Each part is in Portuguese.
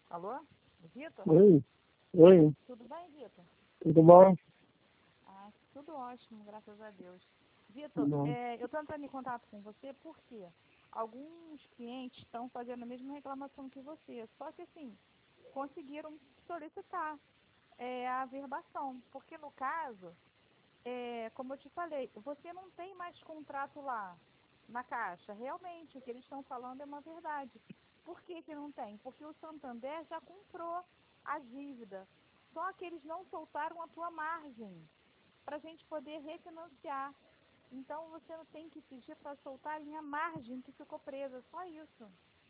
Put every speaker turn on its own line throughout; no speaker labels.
Alô? Vitor?
Oi, oi,
Tudo bem, Vitor?
tudo bom?
Ah, tudo ótimo, graças a Deus. Vitor,
Tudo bom.
eu estou entrando em contato com você porque alguns clientes estão fazendo a mesma reclamação que você, só que assim, conseguiram solicitar a averbação, porque no caso, como eu te falei, você não tem mais contrato lá na Caixa. Realmente, o que eles estão falando é uma verdade. Por que que não tem? Porque o Santander já comprou a dívida. Só que eles não soltaram a tua margem para a gente poder refinanciar. Então você não tem que pedir para soltarem a margem que ficou presa, só isso.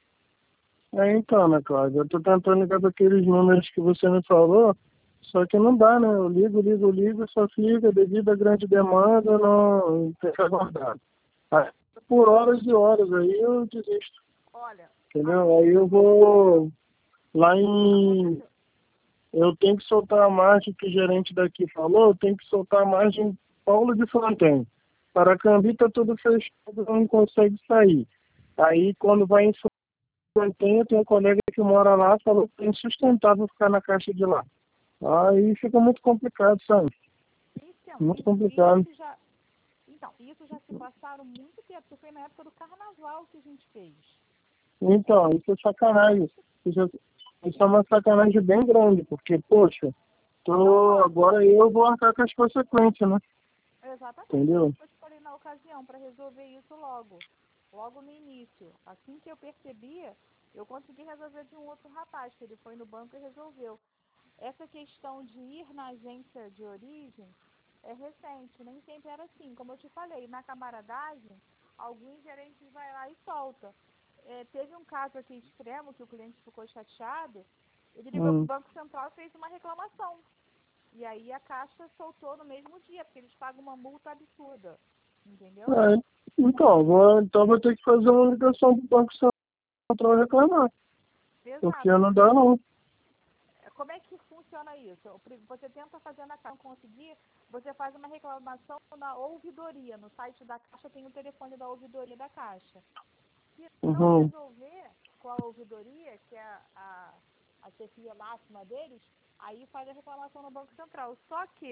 Então, Ana Cláudia, eu tô tentando ligar para aqueles números que você me falou, só que não dá, né? Eu ligo, só fica devido à grande demanda, não tem que aguardar. Aí, por horas e horas aí eu desisto,
Olha,
entendeu? Aí eu vou lá em... Eu tenho que soltar a margem que o gerente daqui falou, eu tenho que soltar a margem Paulo de Fronten. Paracambi tá tudo fechado, não consegue sair. Aí quando vai em eu tenho um colega que mora lá, falou que é insustentável ficar na caixa de lá. Aí fica muito complicado, sabe? Muito complicado.
isso já se passaram muito tempo, porque foi na época do carnaval que a gente fez.
Então, isso é sacanagem. Isso é uma sacanagem bem grande, porque, poxa, agora eu vou arcar com as consequências, né?
Exatamente,
Entendeu?
eu te falei na ocasião para resolver isso logo no início. Assim que eu percebia, eu consegui resolver de um outro rapaz, que ele foi no banco e resolveu. Essa questão de ir na agência de origem é recente, nem sempre era assim. Como eu te falei, na camaradagem, alguns gerentes vai lá e solta. Teve um caso aqui extremo que o cliente ficou chateado, ele ligou para o Banco Central e fez uma reclamação. E aí a Caixa soltou no mesmo dia, porque eles pagam uma multa absurda. Entendeu?
Então vou ter que fazer uma ligação pro Banco Central reclamar. Porque
Exato.
não dá não.
Como é que funciona isso? Você tenta fazer na Caixa, não conseguir, você faz uma reclamação na ouvidoria. No site da Caixa tem o telefone da ouvidoria da Caixa. Se não resolver com a ouvidoria, que é a chefia máxima deles, aí faz a reclamação no Banco Central. Só que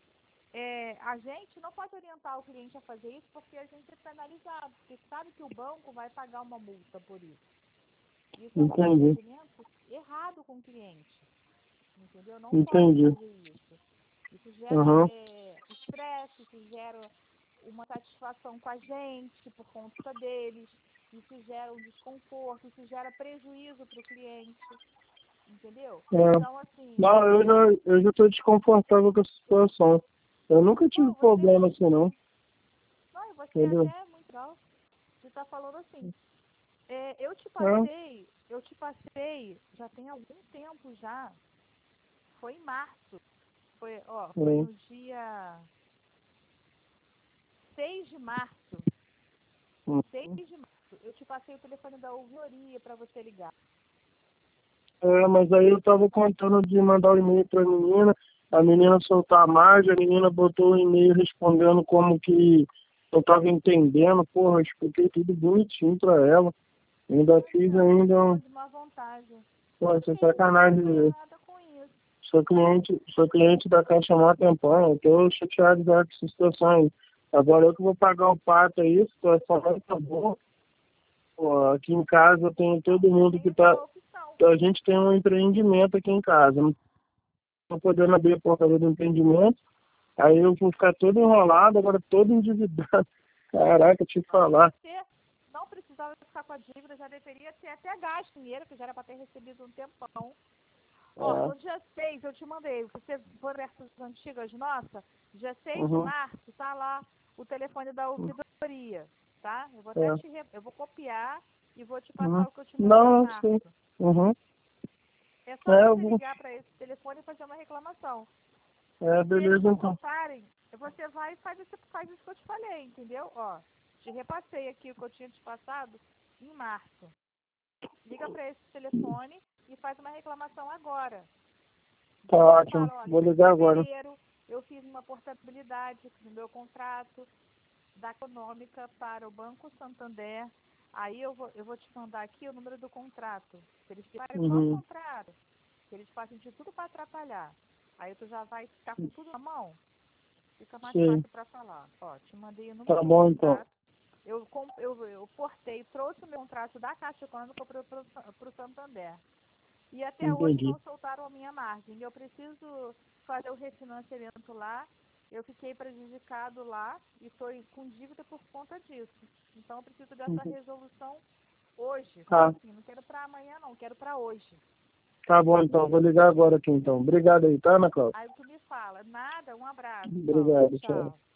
a gente não pode orientar o cliente a fazer isso porque a gente é penalizado, porque sabe que o banco vai pagar uma multa por isso. Isso é um procedimento errado com o cliente, entendeu? Não pode fazer isso. Isso gera estresse, isso gera uma satisfação com a gente por conta deles, isso gera um desconforto, isso gera prejuízo para o cliente, entendeu? Então, assim...
Não, eu já estou desconfortável com a situação. Eu nunca tive problema assim, não.
Não, e você até é muito legal. Você está falando assim, eu te passei, já tem algum tempo já, foi em março, foi no dia 6 de março, 6 de março, eu te passei o telefone da ouvidoria para você ligar.
Mas aí eu tava contando de mandar o e-mail pra menina, a menina soltar a margem, a menina botou o e-mail respondendo como que eu tava entendendo, porra, eu expliquei tudo bonitinho pra ela. Ainda fiz ainda um...
de má vontade.
Pô, isso é sacanagem mesmo.
Nada com isso.
Sou cliente da Caixa há mó tempão, eu tô chateado já com essa situação aí. Agora eu que vou pagar o pato aí, a situação não tá boa. Pô, aqui em casa tem todo mundo que tá... A gente tem um empreendimento aqui em casa. Não tô podendo abrir a portaria do empreendimento. Aí eu vou ficar todo enrolado, agora todo endividado. Caraca, te falar.
Você não precisava ficar com a dívida, já deveria ter até gasto dinheiro, que já era para ter recebido um tempão. No dia 6 eu te mandei, você for versões antigas nossa, dia 6 de março, tá lá o telefone da ouvidoria, tá? Eu vou até eu vou copiar e vou te passar o que eu te mandei em março. É só você ligar para esse telefone e fazer uma reclamação.
Beleza,
se eles não
então.
soltarem, você vai e faz isso que eu te falei, entendeu? Te repassei aqui o que eu tinha te passado em março. Liga para esse telefone e faz uma reclamação agora.
Tá ótimo, vou ligar agora.
Eu fiz uma portabilidade no meu contrato da Econômica para o Banco Santander Aí eu vou te mandar aqui o número do contrato. Se eles quiserem só o
Uhum.
contrato, se eles fazem de tudo para atrapalhar. Aí tu já vai ficar com tudo na mão, fica mais
Sim.
fácil para falar. Ó, te mandei o número
Tá
do
bom, então.
contrato. Eu portei, trouxe o meu contrato da Caixa Econômica para o Santander. E até hoje
Entendi.
não soltaram a minha margem. Eu preciso fazer o refinanciamento lá. Eu fiquei prejudicado lá e estou com dívida por conta disso. Então eu preciso dessa
Uhum.
resolução hoje.
Tá.
Assim, não quero para amanhã não, quero para hoje.
Tá bom, então. Vou ligar agora aqui, então. Obrigado aí, tá, Ana Cláudia?
Aí tu me fala, nada, um abraço, Paulo.
Obrigado, tchau.
Tchau.